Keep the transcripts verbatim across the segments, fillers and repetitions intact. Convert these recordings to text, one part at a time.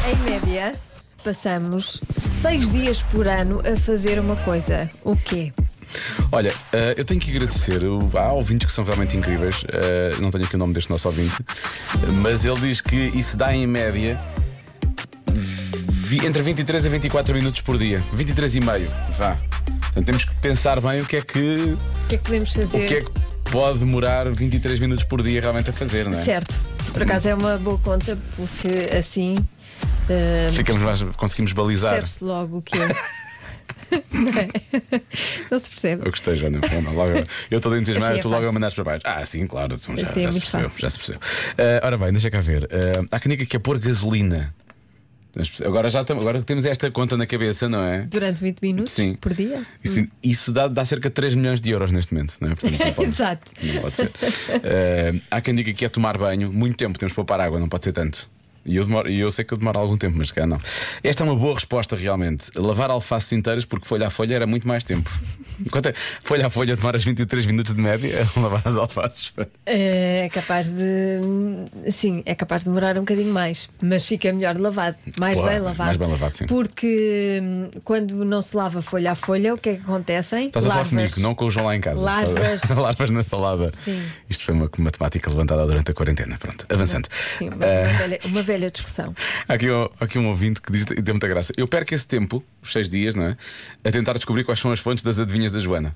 Em média, passamos seis dias por ano a fazer uma coisa. O quê? Olha, uh, eu tenho que agradecer. Há ouvintes que são realmente incríveis. uh, Não tenho aqui o nome deste nosso ouvinte, mas ele diz que isso dá em média vi, entre vinte e três a vinte e quatro minutos por dia. vinte e três e meio, vá. Portanto, temos que pensar bem o que é que O que é que podemos fazer? O que é que pode demorar vinte e três minutos por dia realmente a fazer, não é? Certo, por acaso é uma boa conta, porque assim uh, Ficamos mais, conseguimos balizar. percebe-se logo o que é. Não é? Não se percebe. Eu gostei, já não. não logo, eu estou entusiasmado, Assim é tu logo a fácil. mandaste para baixo. Ah, sim, claro, já, já, Assim é já, se muito percebeu, fácil. já se percebeu. Uh, ora bem, deixa cá ver. Uh, há quem diga que é pôr gasolina. Agora já tam, agora temos esta conta na cabeça, não é? Durante vinte minutos Sim. por dia? Isso, isso dá, dá cerca de três milhões de euros neste momento, não é? Portanto, não pode, Exato. não pode ser. Uh, há quem diga que é tomar banho. Muito tempo temos para poupar água, não pode ser tanto. E eu, demoro, e eu sei que eu demoro algum tempo, mas cá não. Esta é uma boa resposta realmente. Lavar alfaces inteiras, porque folha a folha era muito mais tempo. Enquanto é, folha a folha demoras vinte e três minutos de média a lavar as alfaces. É capaz de. Sim, é capaz de demorar um bocadinho mais, mas fica melhor lavado, mais Claro, bem lavado. mais bem lavado, sim. Porque hum, quando não se lava folha a folha, o que é que acontece? Estás a falar comigo, não com o João lá em casa. Larvas. Larvas na salada. Sim. Isto foi uma matemática levantada durante a quarentena. Pronto, avançando. Sim, uma, uma, velha, uma velha discussão. Há aqui, um- há aqui um ouvinte que diz, e tem muita graça. Eu perco esse tempo, os seis dias, não é? A tentar descobrir quais são as fontes das adivinhas da Joana.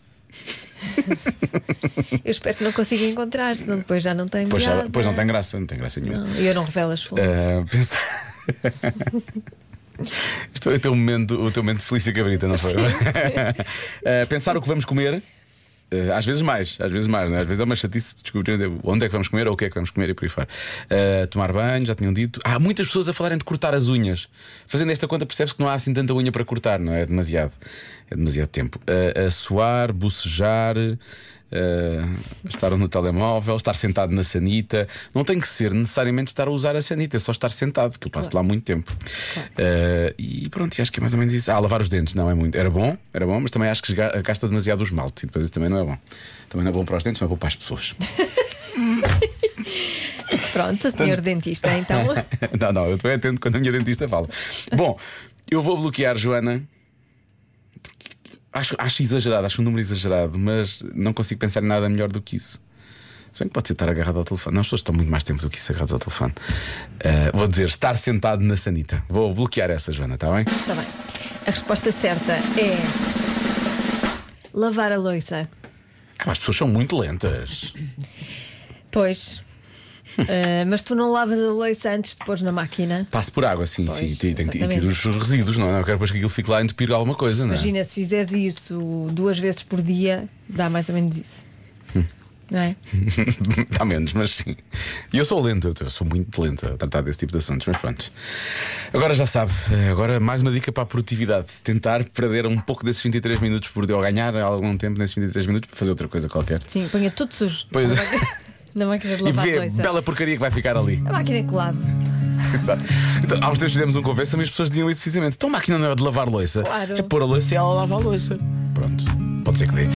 Eu espero que não consiga encontrar, senão depois já não tem Pois, já- piada. pois não tem graça, não tem graça nenhuma. Não, eu não revelo as fontes. Ah, pensa- Isto foi o teu momento, o teu momento de Felícia Cabrita, não foi? Ah, pensar o que vamos comer. Uh, às vezes mais, às vezes mais, né? Às vezes é uma chatice de descobrir onde é que vamos comer ou o que é que vamos comer e por aí fora. Uh, tomar banho, já tinham dito. Há muitas pessoas a falarem de cortar as unhas. Fazendo esta conta, percebe-se que não há assim tanta unha para cortar, não é? É demasiado, é demasiado tempo. Uh, a suar, bocejar, uh, estar no telemóvel, estar sentado na sanita. Não tem que ser necessariamente estar a usar a sanita, é só estar sentado, que eu passo Claro. lá muito tempo. Claro. Uh, e pronto, e acho que é mais ou menos isso. Ah, lavar os dentes, não é muito. Era bom, era bom, mas também acho que esga- gasta demasiado o esmalte. E depois isso também não é bom. Também não é bom para os dentes, não é bom para as pessoas. Pronto, senhor dentista, então. Não, não, eu estou atento quando a minha dentista fala. Bom, eu vou bloquear, Joana. Porque Acho, acho exagerado, acho um número exagerado, mas não consigo pensar em nada melhor do que isso. Se bem que pode ser estar agarrado ao telefone. Não, as pessoas estão muito mais tempo do que isso agarrados ao telefone. Uh, vou dizer, estar sentado na sanita. Vou bloquear essa, Joana, está bem? Está bem. A resposta certa é lavar a louça. Ah, as pessoas são muito lentas. Pois. Ah, mas tu não lavas a louça antes de pôr na máquina. Passo por água, sim, Pois, sim. Tem, tem, e exatamente. tiro os resíduos, não é? Eu quero depois que aquilo fique lá e entupir alguma coisa, não é? Imagina, se fizeres isso duas vezes por dia, dá mais ou menos isso. Não é? Dá menos, mas sim. E eu sou lento, eu sou muito lento a tratar desse tipo de assuntos, mas pronto. Agora já sabe, agora mais uma dica para a produtividade: tentar perder um pouco desses vinte e três minutos por dia, ou ganhar algum tempo nesses vinte e três minutos para fazer outra coisa qualquer. Sim, ponha tudo sujo. Pois. Na máquina- Na máquina de E lavar a vê a louça. bela porcaria que vai ficar ali. A máquina que lava. Exato. Então, há uns tempos fizemos um conversa, mas as pessoas diziam isso precisamente. Então a máquina não é de lavar louça, Claro. é pôr a louça e ela lava a louça. Pronto, pode ser que dê.